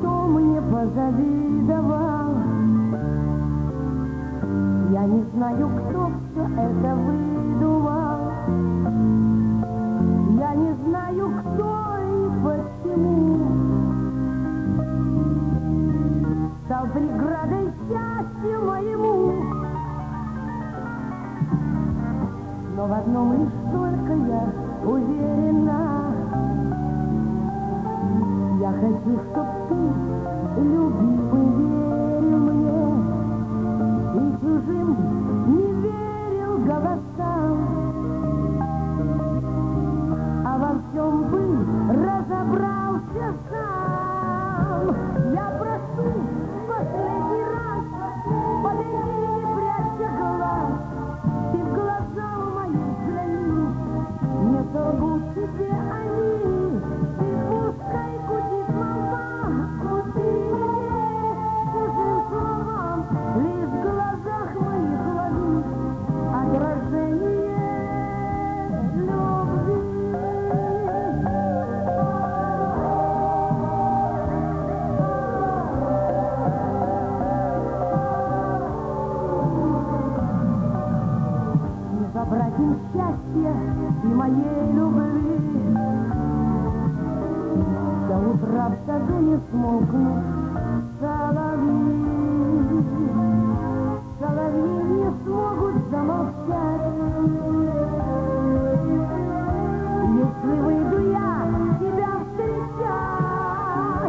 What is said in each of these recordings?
кто мне позавидовал. Я не знаю, кто все это выдумал. Я не знаю, кто и почему стал преградой счастью моему. Но в одном лишь только я уверена. Я хочу, чтоб ты, любимый, верил мне и чужим не верил голосам, а во всем бы разобрался сам. Я прошу последний раз, подойди, не прячься глаз, ты в глаза мои взгляни, не солгут тебе они, ты пускай гудит молва, куди чужим словам, лишь в глазах моих лови отражение любви. Не забрать им счастья и моей любви. До утра в саду не смолкнут соловьи. Соловьи не смогут замолчать. Если выйду я тебя встречать,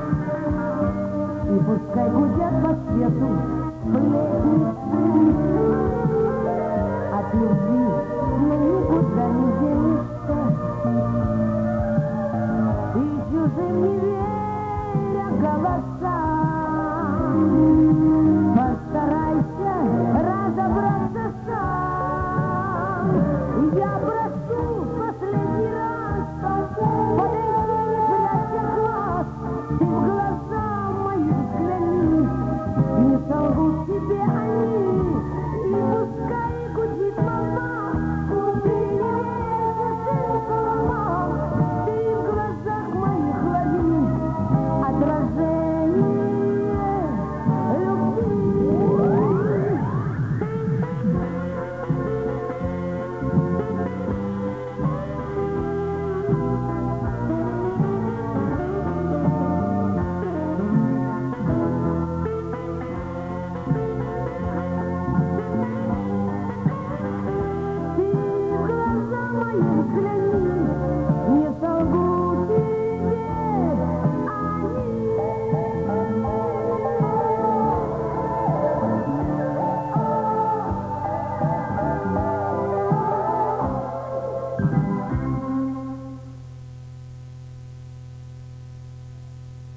и пускай гудят по свету сплетницы, от любви мне никуда не денешься. И чужим не веря голосам, постарайся разобраться сам. Я прошу последний раз, подойди, не прячься глаз, ты в глаза мои взгляни, не солгут тебе